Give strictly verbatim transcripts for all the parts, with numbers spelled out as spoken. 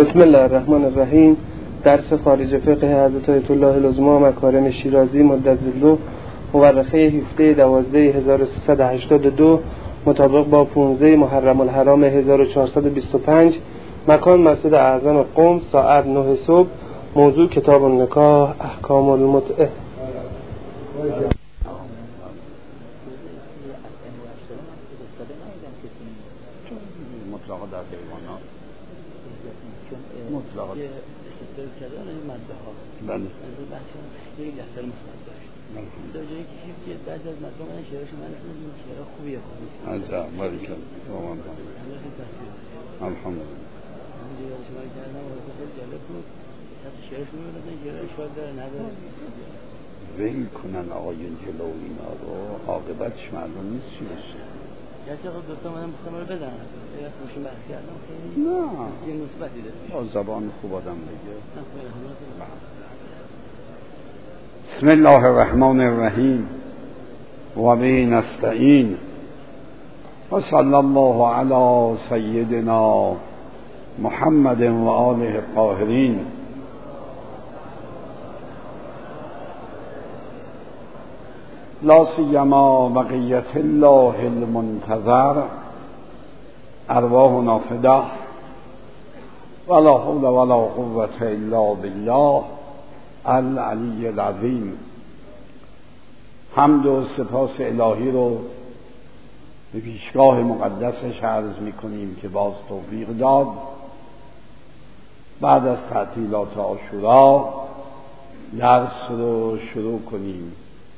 بسم الله الرحمن الرحیم. درس خارج فقه حضرت آیت الله العظمی مکارم شیرازی مددالله مورخه هفده دوازده هزار و سیصد و هشتاد و دو مطابق با پانزده محرم الحرام هزار و چهارصد و بیست و پنج. مکان مسجد اعظم قم، ساعت نه صبح. موضوع کتاب النکاح، احکام المتعه. مطلقا در دیوانات مطلقا استدلال کردن این ماده ها بله از بحث خیلی اثر مثبت داشت. در جایی که بعضی از مردم من شعرش من این شعر خوبیه خوبی عجب باریکلا تمام الحمدلله من دیگه شما کردم و خیلی جالب بود. حتی شعرش می‌بینید این شعر اشکال داره نداره ویل کنن آقایون جلو اینا رو، عاقبتش معلوم نیست چی بشه. کسی خود دوستا منم بخوام رو بدن یا خوشم بحث کردم خیلی نه یه مثبتی داره با زبان خوب آدم بگه. بسم الله الرحمن الرحیم و به نستعین و صلی الله علی سیدنا محمد و آله الطاهرین. لا سیما بقیت الله المنتظر ارواحنا فداه ولا حول ولا قوة الا بالله العلی العظیم. حمد و سپاس الهی رو به پیشگاه مقدسش عرض می کنیم که باز توفیق داد بعد از تعطیلات عاشورا درس رو شروع کنیم.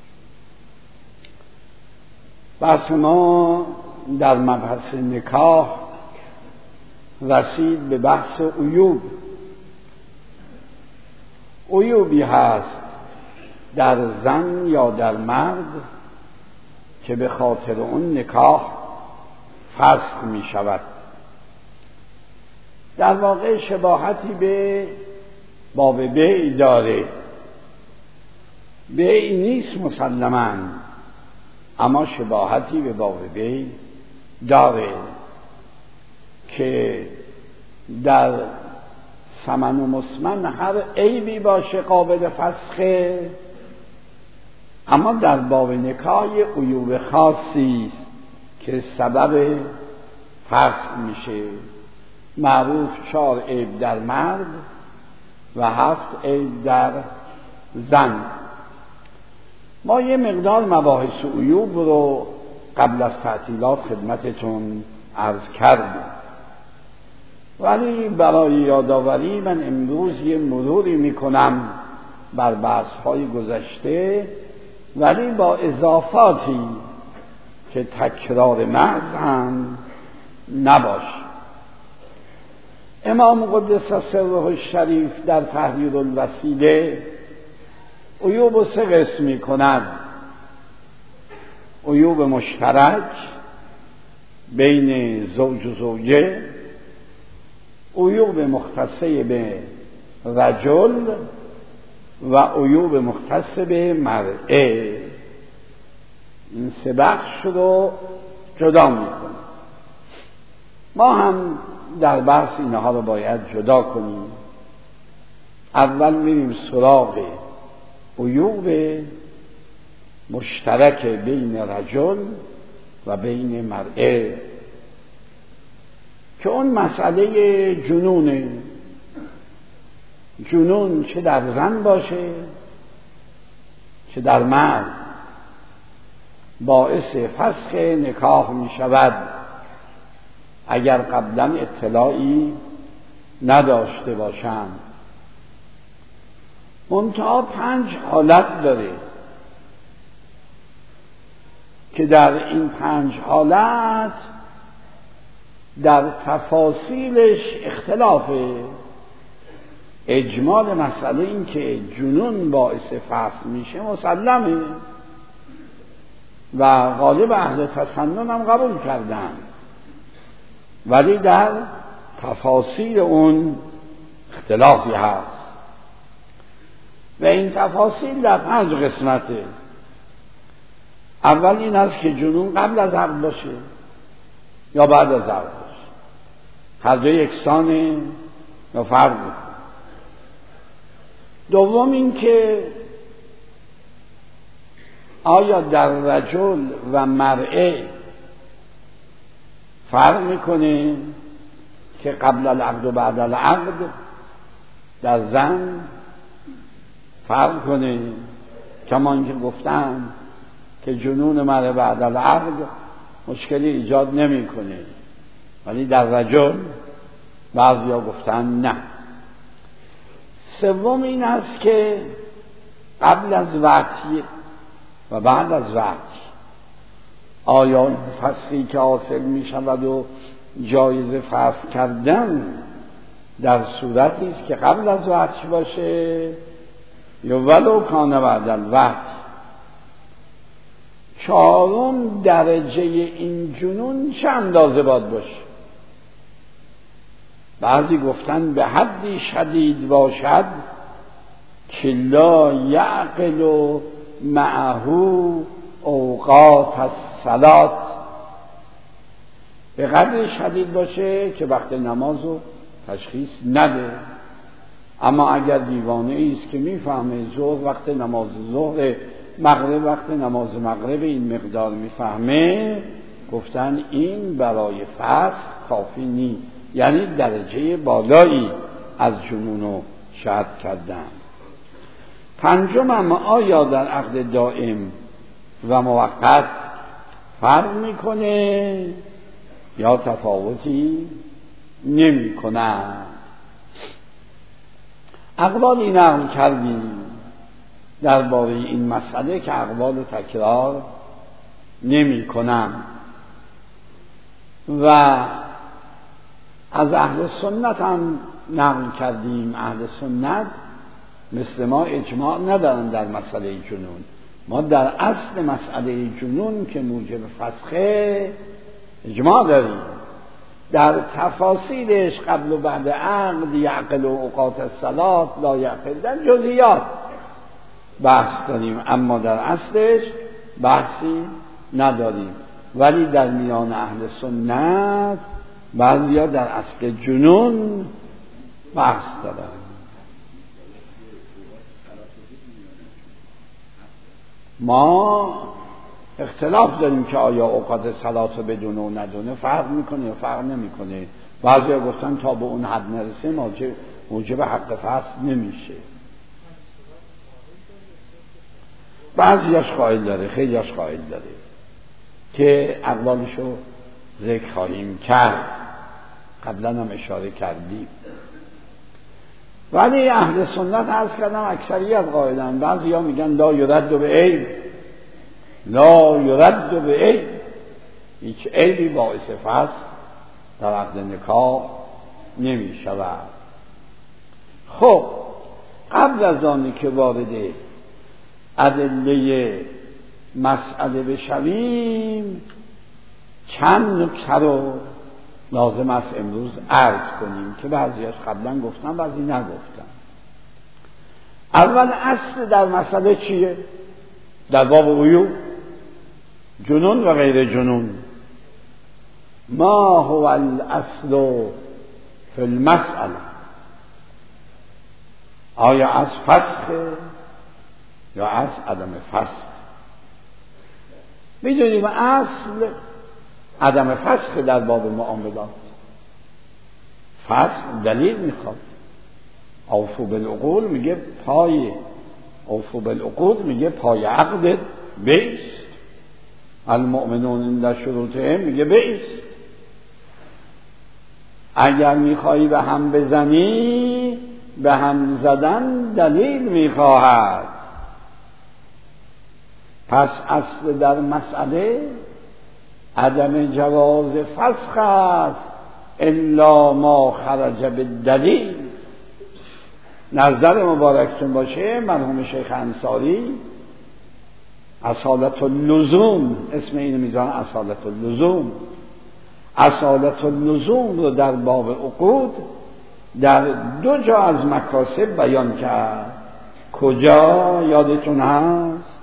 بحث ما در مبحث نکاح رسید به بحث عیوب. عیوبی هست در زن یا در مرد که به خاطر اون نکاح فسخ می شود. در واقع شباهتی به باب بیع داره. بیع نیست مسلماً، اما شباهتی به باب بیع داره که در ثمن و مسمن هر عیبی باشه قابل فسخه، اما در باب نکاح عیوب خاصی است که سبب فسخ میشه. معروف چهار عیب در مرد و هفت عیب در زن. ما یه مقدار مباحث عیوب رو قبل از تعطیلات خدمتتون عرض کردیم، ولی برای یادآوری من امروز یه مروری میکنم بر بحث‌های گذشته، ولی با اضافاتی که تکرار محض هم نباشه. امام قدس سره الشریف در تحریر الوسیله عیوب و سه قسم می کند. عیوب مشترک بین زوج و زوجه، عیوب مختصه به رجل و عیوب مختص به مرأه. این سه بخش رو جدا می کند. ما هم در بحث اینها رو باید جدا کنیم. اول میریم سراغ عیوب مشترک بین رجل و بین مرأه که اون مسئله جنونه. جنون چه در زن باشه چه در مرد باعث فسخ نکاح می شود اگر قبلا اطلاعی نداشته باشند. منتها پنج حالت داره که در این پنج حالت در تفاصیلش اختلافه. اجمال مسئله این که جنون باعث فسخ میشه مسلمه و غالب اهل تسنن هم قبول کردن، ولی در تفاصیل اون اختلافی هست و این تفاصیل در پنج قسمته. اول این است که جنون قبل از عقل باشه یا بعد از عقل باشه. هر دو یکسانه؟ و فرق میکنه. دوم این که آیا در رجل و مرأه فرق میکنه که قبل العقد و بعد العقد در زن فرق کنه، کما اینکه گفتن که جنون مرأه بعد العقد مشکلی ایجاد نمیکنه، ولی در رجل بعضیا گفتن نه. سوم این است که قبل از وقتی و بعد از وقتی آیا فسخی که حاصل می شود و جایز فسخ کردن در صورتی است که قبل از وقتی باشه یا ولو کان بعد الوقت. چهارم درجه این جنون چه اندازه باید باشه؟ بعضی گفتن به حدی شدید باشد که لا یعقل معه اوقات الصلاة، به قدر شدید باشه که وقت نمازو تشخیص نده. اما اگر دیوانه است که میفهمه ظهر وقت نماز ظهر، مغرب وقت نماز مغرب، این مقدار میفهمه، گفتن این برای فسخ کافی نیست، یعنی درجه بالایی از جنونو شرط کردن. پنجم، اما آیا در عقد دائم و موقت فرق میکنه یا تفاوتی نمیکنه؟ اقوالی نقل کردیم درباره این مسئله که اقوال تکرار نمیکنن و از اهل سنت هم نقل کردیم. اهل سنت مثل ما اجماع ندارن در مسئله جنون. ما در اصل مسئله جنون که موجب فسخه اجماع داریم. در تفاصیلش قبل و بعد عقد، یعقل و اوقات الصلاة لا یعقل، در جزئیات بحث داریم، اما در اصلش بحثی نداریم. ولی در میان اهل سنت بعضیا در اصل جنون بحث دارن. ما اختلاف داریم که آیا اوقات صلات رو بدونه و ندونه فرق میکنه یا فرق نمیکنه. بعضیا گفتن تا به اون حد نرسه موجب, موجب حق فسخ نمیشه. بعضیاش قائل داره، خیلیاش قائل داره که اقوالشو ذکر خواهیم کرد، قبلا هم اشاره کردیم. ولی اهل سنت عرض کردم اکثریت قائلن. بعضیا میگن لا یرد به عیب، لا یرد به عیب، هیچ عیبی باعث فسخ در عقد نکاح نمی شود. خب قبل از آنی که وارد ادله مسئله بشویم چند نکته رو لازم است امروز عرض کنیم که بعضیش قبلا گفتم بعضی نگفتم. اول اصل در مسئله چیه؟ در باب عیوب، جنون و غیر جنون، ما هو الاصل فی المسئله؟ آیا از فسخ یا از عدم فسخ؟ میدونیم اصل عدم فسخ در باب معاملات. فسخ دلیل میخواد. اوفو بالعقول میگه پای اوفو بالعقول میگه پای عقد بیست. المؤمنون در شروطهم میگه بیست. اگر میخوایی به هم بزنی به هم زدن دلیل میخواهد. پس اصل در مسئله عدم جواز فسخ است الا ما خرج بالدلیل. نظر مبارکتون باشه مرحوم شیخ انصاری اصالت اللزوم، اسم اینو میذارن اصالت اللزوم، اصالت اللزوم رو در باب عقود در دو جا از مکاسب بیان کرد. کجا یادتون هست؟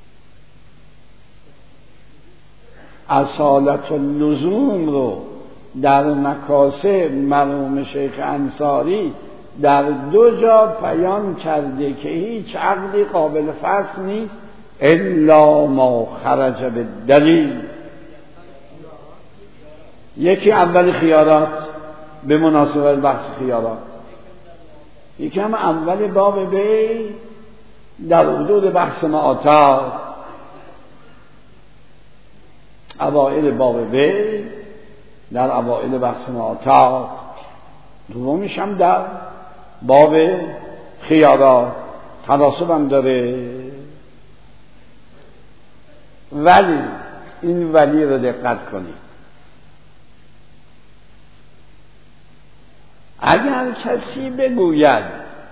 اصالت اللزوم رو در مکاسب مرحوم شیخ انصاری در دو جا بیان کرده که هیچ عقدی قابل فصل نیست الا ما خرج بالدلیل. یکی اول خیارات به مناسبت بحث خیارات، یکی هم اول باب بی در حدود بحث معاطات، اوائل باب بی در اوائل بحث معاطات، دومیش هم در باب خیارات. تناسب هم داره. ولی این ولی رو دقت کنید، اگر کسی بگوید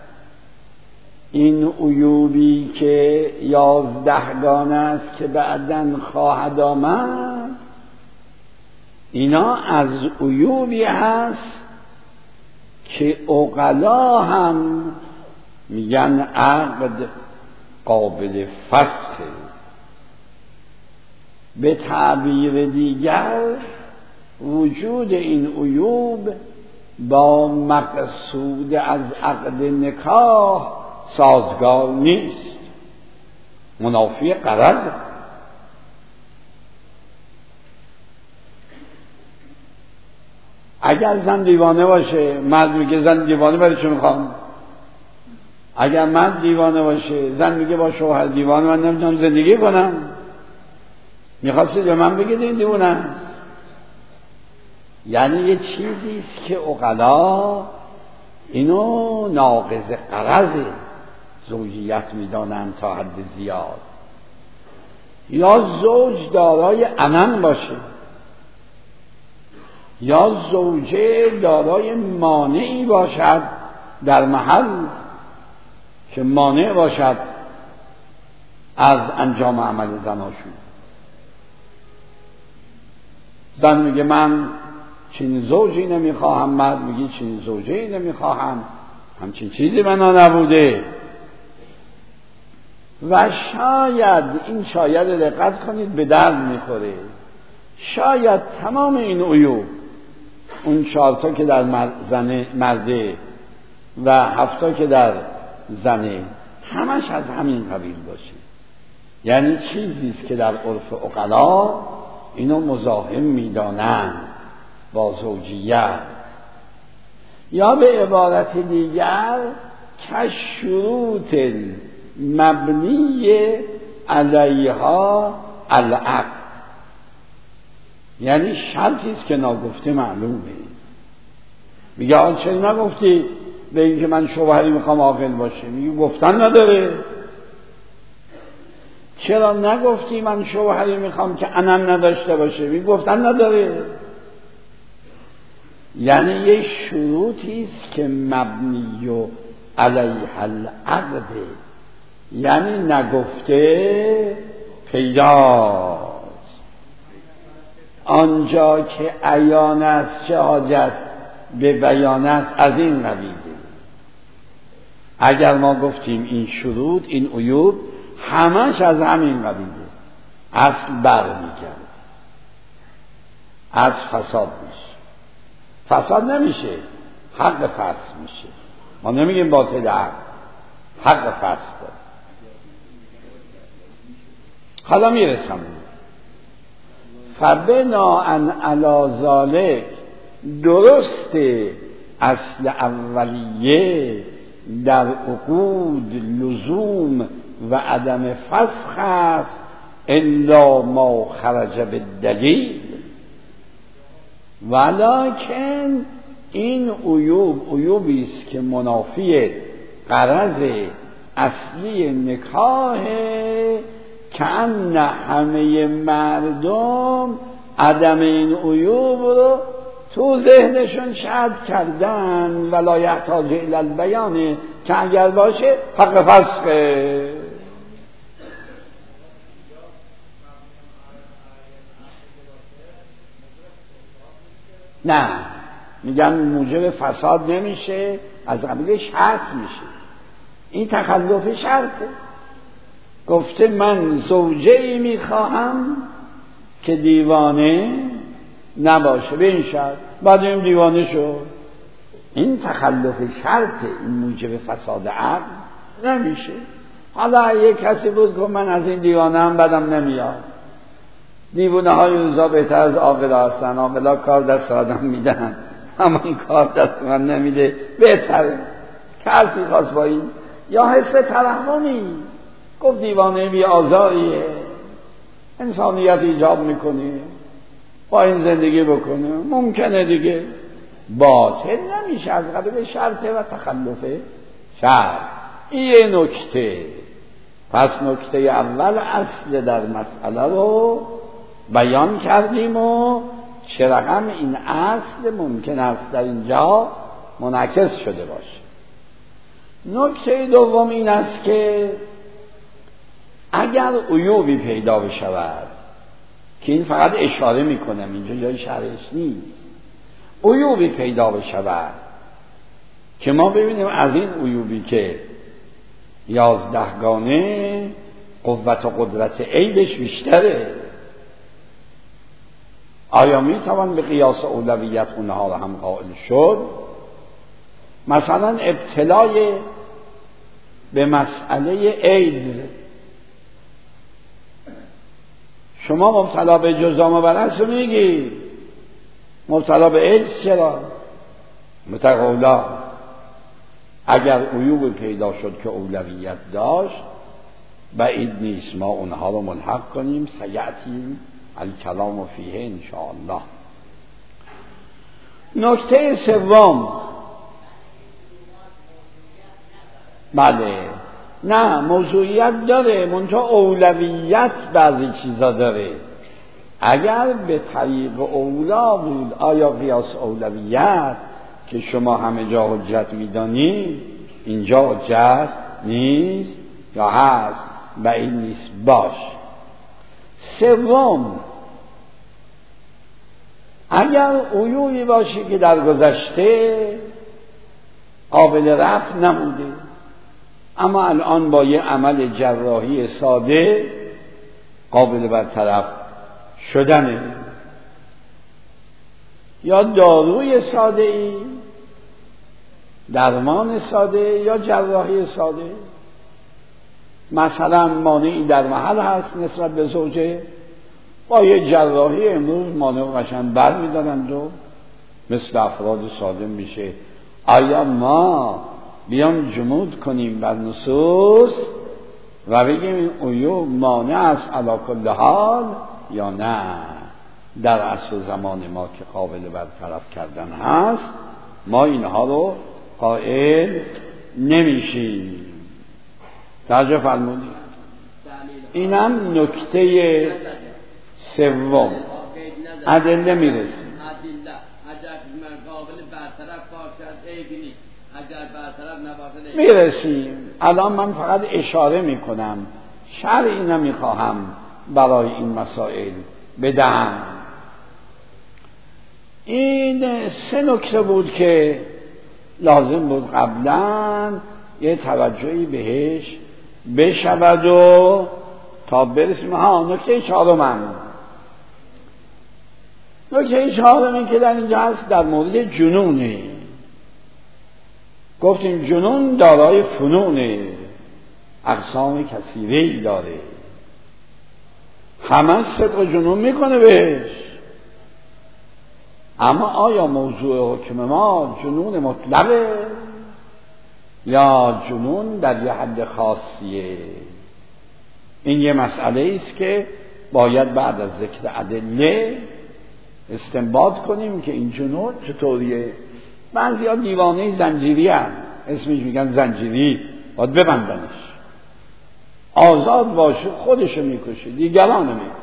این عیوبی که یازدهگانه است که بعداً خواهد آمد، اینا از عیوبی هست که عقلا هم میگن عقد قابل فسخه. به تعبیر دیگر وجود این عیوب با مقصود از عقد نکاح سازگار نیست، منافی غرض. اگر زن دیوانه باشه، مرد میگه زن دیوانه برای چه میخوام؟ اگر مرد دیوانه باشه، زن میگه با شوهر دیوانه من نمیتونم زندگی کنم. میخواستید به من بگید این دیوانه است؟ یعنی یه چیزیست که عقلا اینو ناقض غرض زوجیت میدانند تا حد زیاد. یا زوج دارای عنان باشه، یا زوجه دارای مانعی باشد در محل که مانع باشد از انجام عمل زناشویی. زن میگه من چنین زوجی نمیخواهم، مرد میگه چنین زوجی نمیخواهم، همچین چیزی بنا نبوده. و شاید این شاید دقت کنید به درد میخوره، شاید تمام این عیوب، اون چهارتا که در زنه مرده و هفتا که در زنه، همش از همین قبیل باشه. یعنی چیزیست که در عرف عقلا اینو مزاحم میدانند با زوجیت. یا به عبارت دیگر کشروط مبنی علیها العقد، یعنی شرطیست که ناگفته معلومه. میگه آن چرا نگفتی به این که من شوهری میخوام عاقل باشه؟ میگه گفتن نداره. چرا نگفتی من شوهری میخوام که عنان نداشته باشه؟ میگه گفتن نداره. یعنی یه شروطیست که مبنی و علیها العقد، یعنی نگفته پیداست. آنجا که عیان است چه حاجت به بیان است، از این قبیله. اگر ما گفتیم این شروط، این عیوب همش از همین قبیله، اصل بر میگرد، از فساد میشه. فساد نمیشه، حق فسد میشه. ما نمیگیم باطل حق، حق فسد. حالا میرسم فبناءً علی ذلک، درسته اصل اولیه در عقود لزوم و عدم فسخ است الا ما خرج بالدلیل، ولکن این عیوب عیوبی است که منافی غرض اصلی نکاح، که ان همه مردم عدم این عیوب رو تو ذهنشون شد کردن، ولا یحتاج الی البیان، که اگر باشه حق فسخه. نه، میگن موجب فساد نمیشه، از قبیل شرط میشه. این تخلف شرطه. گفته من زوجه‌ای میخواهم که دیوانه نباشه به این شرط، بعد این دیوانه شد. این تخلف شرط این موجب فساد عقل نمیشه. حالا یک کسی بود که من از این دیوانه هم بدم نمیاد، دیوانه های روزا بهتر از عاقلا هستن، عاقلا کار دست آدم میدن، اما این کار دست من نمیده، بهتره. کسی خواست با این یا حس ترحمی گفت دیوانه بی آزاریه، انسانیت ایجاب میکنه، با این زندگی بکنه، ممکنه دیگه، باطل نمیشه از قبیل شرطه و تخلف شرط. این یه نکته. پس نکته اول اصل در مسئله رو بیان کردیم و چه رقم این اصل ممکن است در اینجا منعکس شده باشه. نکته دوم این است که اگر عیوبی پیدا بشود، که این فقط اشاره میکنم اینجا جای شرحش نیست، عیوبی پیدا بشود که ما ببینیم از این عیوبی که یازدهگانه قوت و قدرت عیبش بیشتره، آیا میتوان به قیاس اولویت اونها رو هم قائل شد؟ مثلا ابتلای به مسئله ایدز، شما مبتلا به جزام و برس رو میگی، مبتلا به ایدز چرا؟ متقولا اگر عیوب پیدا شد که اولویت داشت بعید نیست ما اونها رو ملحق کنیم. سیأتیم الکلام فیه انشاءالله. نکته سوم، بله نه موضوعیت داره، منتها اولویت بعضی چیزا داره. اگر به طریق اولا بود، آیا قیاس اولویت که شما همه جا حجت میدانی اینجا حجت نیست یا هست؟ بعید نیست باش. سوم، اگر عیوبی باشه که در گذشته قابل رفع نموده اما الان با یه عمل جراحی ساده قابل برطرف شدنه، یا داروی ساده ای، درمان ساده یا جراحی ساده، مثلا مانعی در محل هست نسبت به زوجه، با یه جراحی امروز مانع قشنگ بر میدارند و مثل افراد ساده میشه. آیا ما بیام جمود کنیم بر نصوص و بگیم این عیوب مانع است علی کل حال یا نه؟ در عصر زمان ما که قابل برطرف کردن هست ما اینها رو قائل نمیشیم. توجه فرمودید؟ اینم نکته سوم. ادله میرسیم. میرسیم. الان من فقط اشاره میکنم، شرعی نمیخواهم برای این مسائل بدهم. این سه نکته بود که لازم بود قبلا یه توجهی بهش بشود و تا برسیم. ها نکته چهارم، نکته چهارم که در اینجا هست در مورد جنونه. گفتیم جنون دارای فنونه، اقسام کثیره‌ای داره، همه صدق جنون میکنه بهش. اما آیا موضوع حکم ما جنون مطلقه یا جنون در یه حد خاصیه؟ این یه مسئله است که باید بعد از ذکر ادله استنباط کنیم که این جنون چطوریه. بعضیا دیوانه زنجیری هم اسمش میگن زنجیری، باید ببندنش، آزاد باشه، خودشو میکشه، دیگرانو میکشه.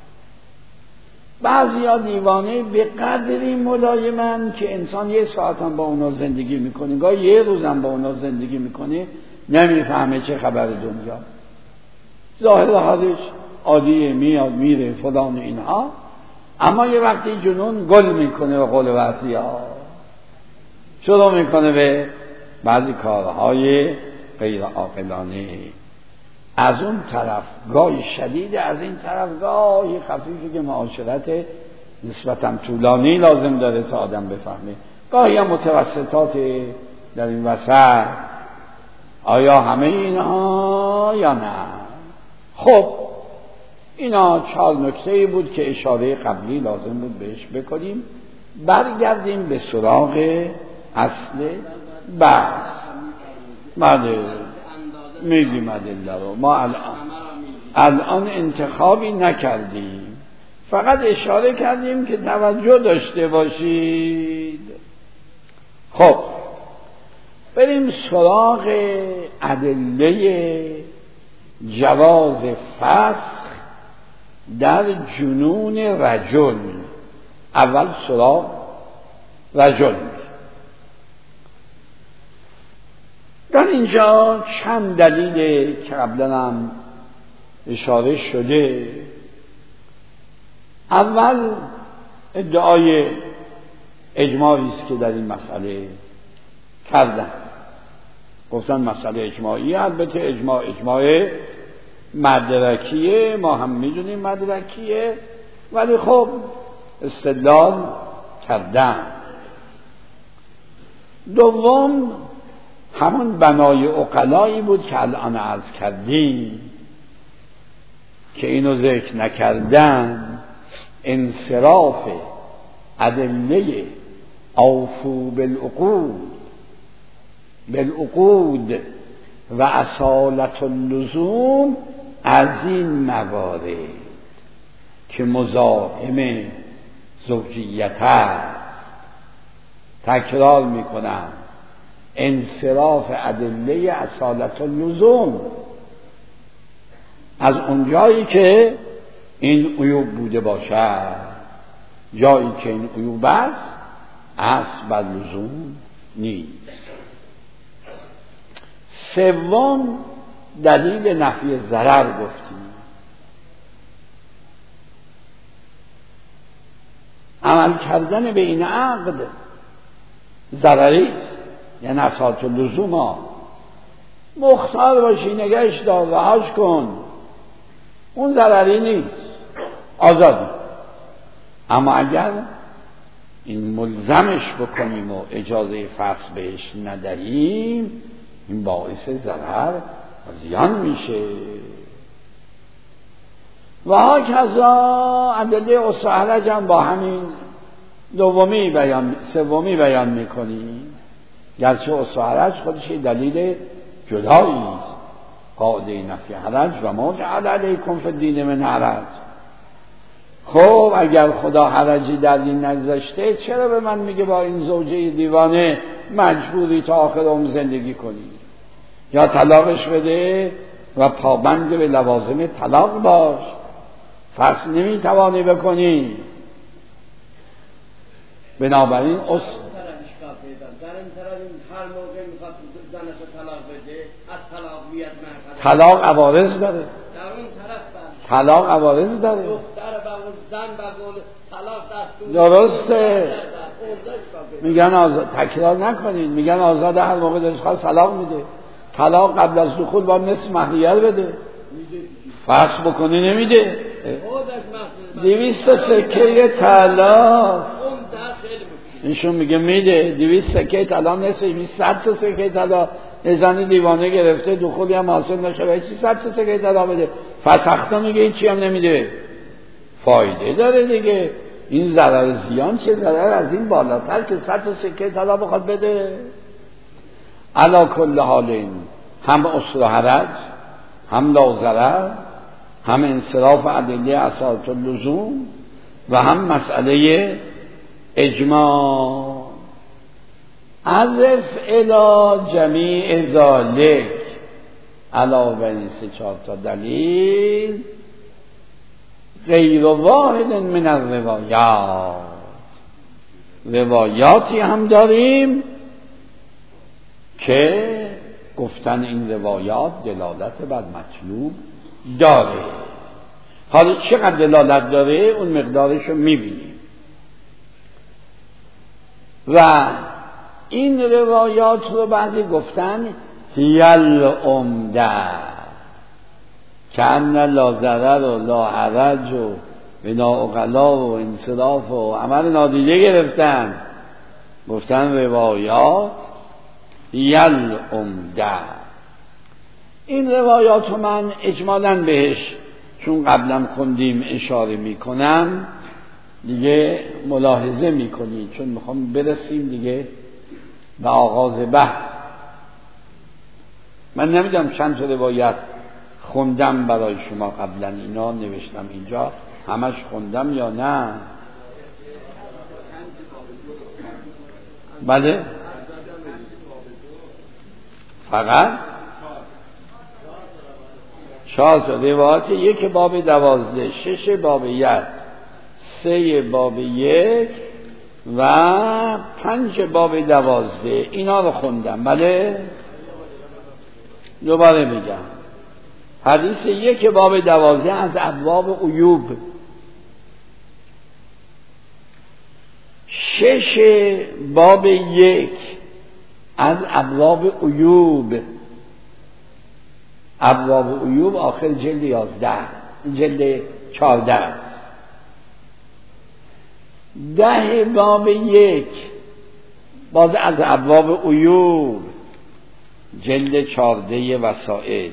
بعضیا دیوانه به قدری ملایمن که انسان یه ساعت هم با اونا زندگی میکنه، گاه یه روز هم با اونا زندگی میکنه، نمیفهمه چه خبر دنیا، ظاهر حالش عادیه، میاد میره فلان اینها، اما یه وقتی جنون گل میکنه و قول وقتی ها شروع میکنه به بعضی کارهای غیر عاقلانه. از اون طرف گاهی شدید، از این طرف گاهی خفیفی که معاشرت نسبتاً طولانی لازم داره تا آدم بفهمه، گاهی هم متوسطات در این وسط. آیا همه اینها یا نه؟ خب اینا چهار نکته‌ای بود که اشاره قبلی لازم بود بهش بکنیم. برگردیم به سراغ اصل بحث. بله میگیم ادله رو ما الان الان انتخابی نکردیم، فقط اشاره کردیم که توجه داشته باشید. خب بریم سراغ ادله جواز فسخ در جنون رجل. اول سراغ رجل. در اینجا چند دلیل که قبلا هم اشاره شده. اول ادعای اجماعی است که در این مسئله کردن، گفتن مسئله اجماعی، البته اجماع اجماع مدرکیه، ما هم میدونیم مدرکیه، ولی خب استدلال کردن. دوم همون بنای عقلایی بود که الان عرض کردیم که اینو ذکر نکردن، انصراف ادله اوفو بالعقود بالعقود و اصالت اللزوم از این موارد که مزاحم زوجیت است. تکرار میکنم، انصراف ادله اصالت اللزوم از اونجایی که این عیوب بوده باشد، جایی که این عیوب است اصل بر لزوم نیست. سوم دلیل نفی ضرر گفتیم. عمل کردن به این عقد ضرری است، یعنی اصالت اللزوم ها. مختار باشی نگهش دار رهاش کن، اون ضرری نیست، آزادی. اما اگر این ملزمش بکنیم و اجازه فسخ بهش ندهیم، این باعث ضرر و زیان میشه. و هاکذا ادله اصحلج هم با همین دومی بیان سومی بیان میکنیم، گرچه اصحلج خودش دلیل جدایی است. قاعده نفی حرج و ما جعل علیکم فی الدین من حرج. خب اگر خدا حرجی در این نگذاشته، چرا به من میگه با این زوجه دیوانه مجبوری تا آخر عمر زندگی کنی؟ یا طلاقش بده و پابند به لوازم طلاق باش، فسخ نمیتوانی بکنی. بنابراین اس هر موقع میخواد زنشو طلاق بده، از طلاق بیاد مرحله طلاق عوارض داره، در اون طرف طلاق عوارض داره. دختر و زن و گل طلاق دستور درسته. میگن آزاد، تکرار نکنین، میگن آزاد هر موقع دلش خواست طلاق میده. طلاق قبل از دخول با نصف مهریه بده، فسخ بکنی نمیده. دویست سکه طلاق ایشون میگه میده، دویست سکه طلاق نصف میشه، صد تا سکه طلاق. زن دیوانه گرفته دخولی هم حاصل نشه، به چی صد تا سکه طلاق بده؟ فسخته میگه این چی هم نمیده. فایده داره دیگه. این ضرر زیان چه ضرر از این بالاتر که صد تا سکه طلاق بخواد بده. علا کل حالین، هم اصل حرج، هم لا ضرر، هم انصراف ادله اصالت اللزوم و هم مسئله اجماع. عزف الی جمیع ذالک، علاوه بر این سه چهار تا دلیل، غیر واحد من الروایات، روایاتی هم داریم که گفتن این روایات دلالت بر مطلوب داره. حالا چقدر دلالت داره اون مقدارش رو میبینیم. و این روایات رو بعضی گفتن هیل عمده، که ان لا ضرر و لا حرج و به ناعقلا و انصراف و عمل نادیده گرفتن، گفتن روایات یل عمده. این روایات رو من اجمالاً بهش چون قبلا خوندیم اشاره میکنم، دیگه ملاحظه میکنید، چون میخوام برسیم دیگه به آغاز بحث. من نمیدونم چند تا روایت خوندم برای شما قبلا، اینا نوشتم اینجا، همش خوندم یا نه؟ بله فقط چهار تا روایت، یک باب دوازده، شش باب یک، سه باب یک و پنج باب دوازده، اینا رو خوندم. بله دوباره میگم، حدیث یک باب دوازده از ابواب عیوب، شش باب یک از ابواب عیوب، ابواب عیوب آخر جلد یازده، جلد چارده، ده باب یک باز از ابواب عیوب، جلد چارده وسائل،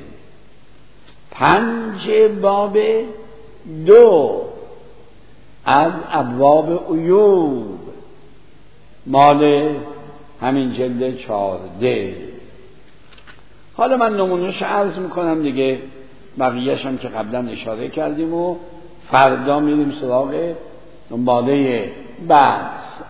پنج باب دو از ابواب عیوب، مال همین جلد چارده. حالا من نمونهش عرض میکنم دیگه، بقیهش هم که قبلا اشاره کردیم و فردا میریم سراغ دنباله بحث.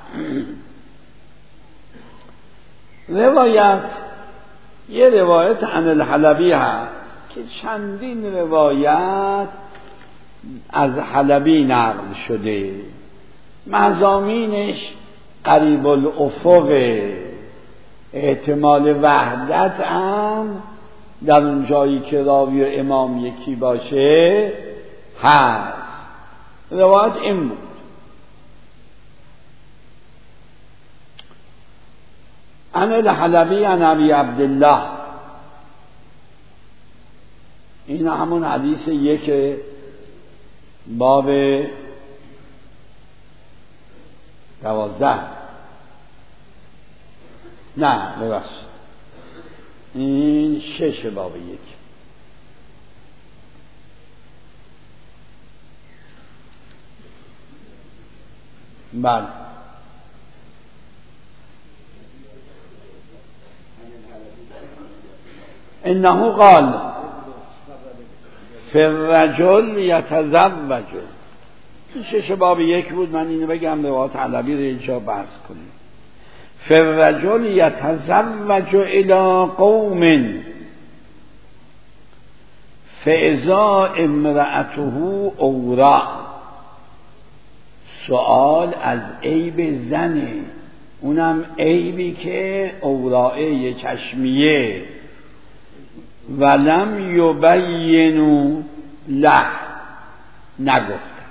روایت، یه روایت عن الحلبی هست که چندین روایت از حلبی نقل شده، مضامینش قریب الافق، احتمال وحدت هم در اون جایی که راوی و امام یکی باشه هست. روایت این بود: عن الحلبی عن ابی عبدالله، این همون حدیث یک باب دوازده، نه ببخشید این شش باب یک. بله انه قال فی الرجل یتزوج، این شش باب یک بود، من اینو بگم روایت علوی رو اینجا بحث کنیم. فی الرجل یتزوج الی قوم فاذا امرأته عورا، سؤال از عیب زنه، اونم عیبی که عورائه چشمیه، ولم یبینو له، نگفت.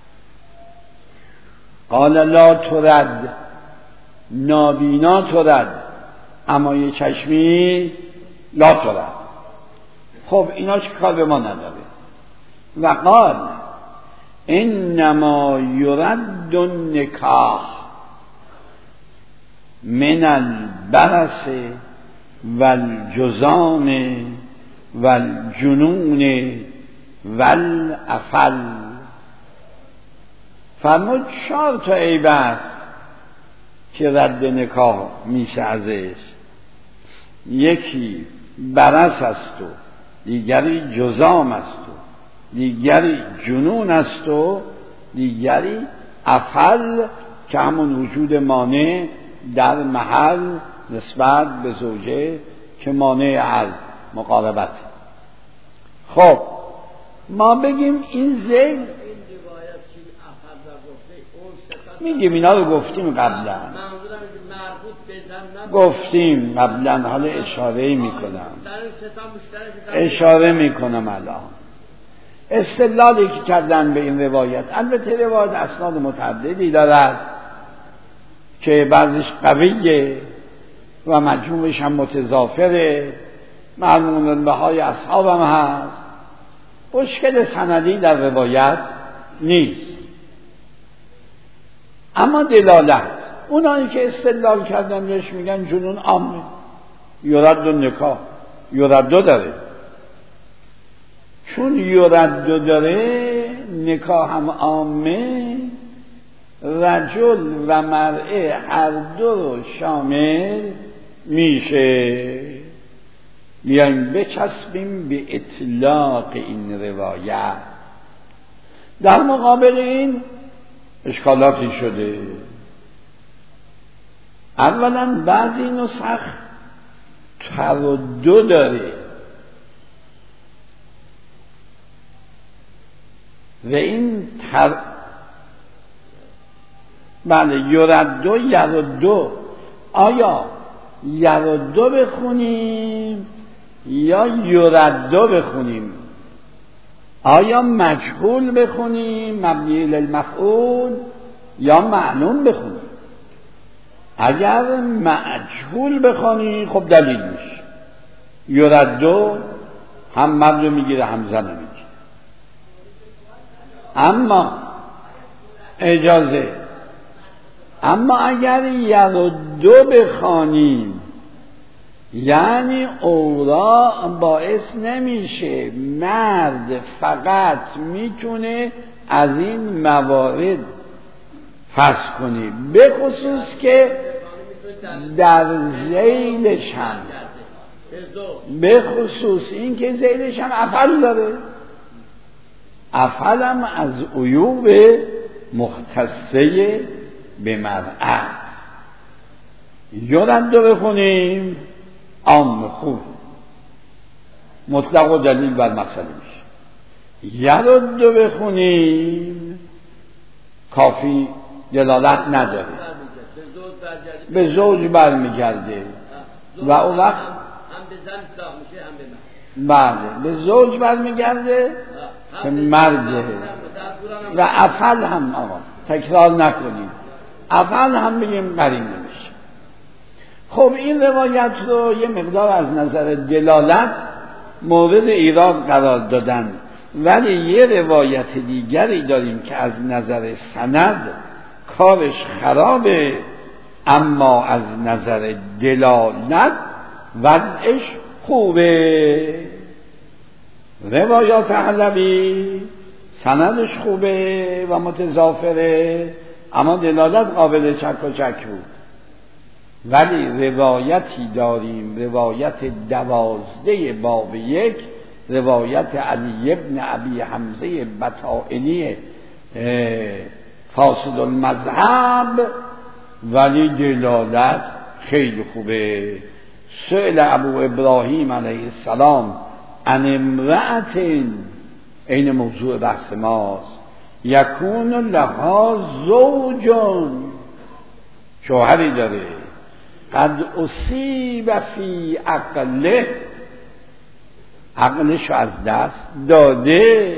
قال لا ترد، نابینا ترد، اما یه چشمی لا ترد. خب اینا چه کار به ما نداره. و قال انما یرد النکاح من البرص والجذام والجنون والعفل. فرمود چهار تا عیب است که رد نکاح میشه ازش، یکی برص است و دیگری جذام است و دیگری جنون است و دیگری عفل که همون وجود مانع در محل نسبت به زوجه که مانع از مقاربت. خب ما بگیم این زین میگیم اینا رو گفتیم قبلا، گفتیم قبلا، حالا اشاره میکنم اشاره میکنم الان استدلالی که کردن به این روایت. البته روایت اسناد متعددی دارد که بعضیش قویه و مجموعش هم متضافره، معلوم به های اصحاب هم هست، مشکل سندی در روایت نیست. اما دلالت، اونایی که استدلال کردن بهش میگن جنون عامه، یرد و نکاح، یردو داره، چون یردو داره نکاح هم عامه، رجل و مرأه هر دو رو شامل میشه. بیایم بچسبیم به اطلاق این روایت. در مقابل این اشکالاتی شده. اولا بعضی نسخ تردد داره و این تر بله یردو یردو، آیا یردو بخونیم یا یردو بخونیم؟ آیا مجهول بخونیم مبنی للمفعول یا معلوم بخونیم؟ اگر مجهول بخونی خب دلیل میشه، یردو هم مرد میگیره هم زن میگیره. اما اجازه اما اگر یردو بخوانیم یعنی اورا باعث نمیشه، مرد فقط میتونه از این موارد فرض کنیم، به خصوص که در ذیلش هم، به خصوص این که ذیلش هم افعل داره، افعل هم از عیوب مختصه به مرأة. یردو بخونیم عام خوب مطلق و دلیل بر مسئله میشه، یردو بخونیم کافی دلالت نداره، به زوج برمیگرده و اون وقت هم به زن اطلاق میشه هم به مرد. بله به زوج برمیگرده که مرده و افعل هم آقا تکرار نکنیم، افعل هم بگیم قرین نمیشه. خب این روایت رو یه مقدار از نظر دلالت مورد ایراد قرار دادن، ولی یه روایت دیگری داریم که از نظر سند کارش خرابه، اما از نظر دلالت وضعش خوبه. روایات علوی سندش خوبه و متضافره، اما دلالت قابل شک و شک بود. ولی روایتی داریم، روایت دوازده باب یک، روایت علی ابن ابی حمزه بطائنی فاسد المذهب، ولی دلالت خیلی خوبه. سئل ابو ابراهیم علیه السلام عن امرأت، این موضوع بحث ماست، یکون لها زوجون، شوهری داره، قد اصیب فی عقله، عقلشو از دست داده،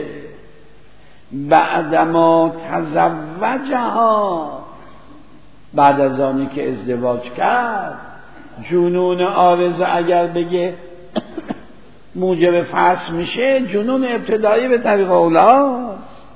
بعدما تزوجها، بعد از آنی که ازدواج کرد. جنون عارضه اگر بگه موجب فصل میشه، جنون ابتدایی به طریق اولاست.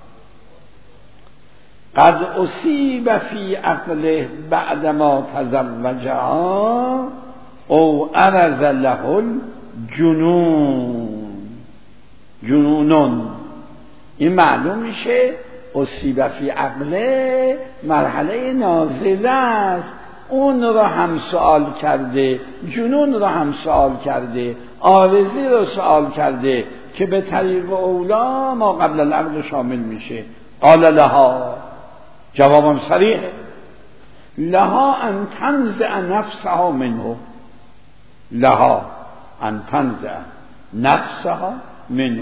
قد اصیب فی عقله بعدما تزوجها او عرض له الجنون، جنونون. این معلوم میشه اصیب فی عقله مرحله نازله است، اون را هم سوال کرده، جنون را هم سوال کرده، عارضی را سوال کرده که به طریق اولا ما قبل العقد شامل میشه. قال لها، جوابم صریح، لها ان تنزع نفسها منه، لها ان تنزع نفسها منه.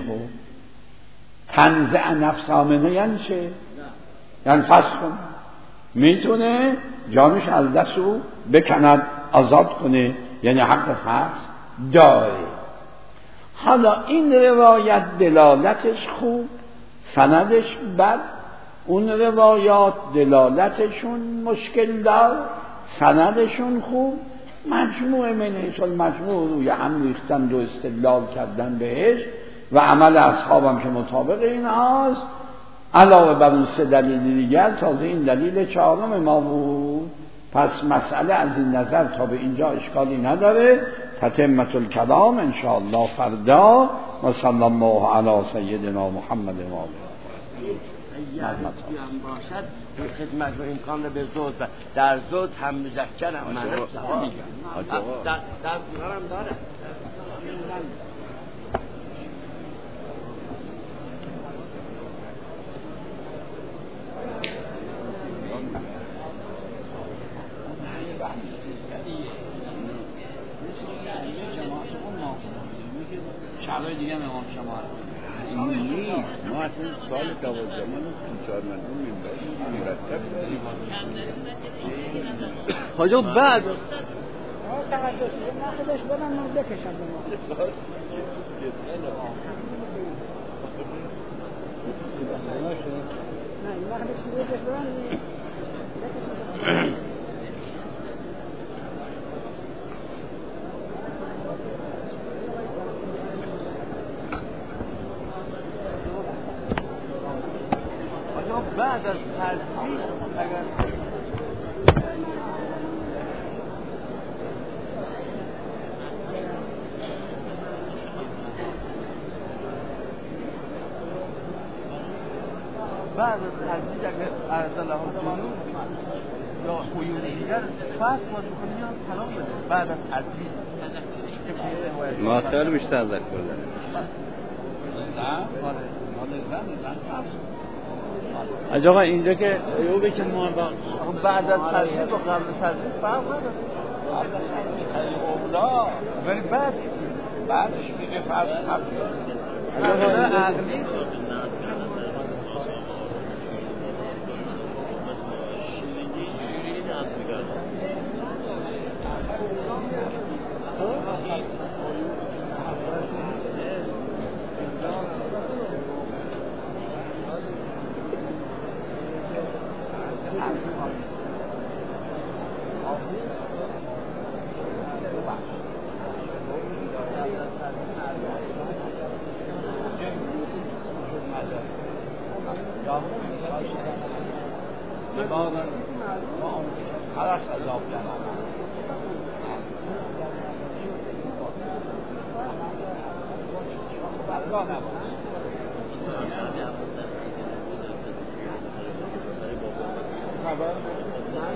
تنزع نفسها منه یعنی چه؟ یعنی فسخ کنه، میتونه جانش از دست رو بکند، آزاد کنه، یعنی حق فسخ داره. حالا این روایت دلالتش خوب، سندش بد، اون روایات دلالتشون مشکل دار، سندشون خوب، مجموع منهش المجموع روی هم ریختن و استدلال کردن بهش و عمل اصحابم که مطابق این هاست. علاوه بر اون سه دلیل دیگر تازه این دلیل چهارم ما بود. پس مسئله از این نظر تا به اینجا اشکالی نداره. تتمت الکلام ان شاء الله فردا. و صلی الله علی سیدنا محمد و آله. هم باشد خدمت و امکان به زود و در زود هم مذکرم من در در هم داره. شبای دیگه امام شما نیست. ما اصلا سال دوازدهم چهار مردم منبر مرتب داریم. حاجا بعد تقدس ما خودش برم من بکشم به ما. نه این وقت چیزی برم بعد از تلفیق اگر بعد از تلفیق اگر عرض الله جنون یا عیون دیگر فرض باز بکنیم یا طلاق بده بعد از تلفیق ماختار بیشتر ذکر کنه از آقا اینجا که عیوبه که ما بعد از تلفیق و قبل تلفیق فرق نداره بعد از تلفیق اولا ولی بعد بعدش میگه فرض تلفیق عقلی خلاص عذاب جنان برگاه نباش خبر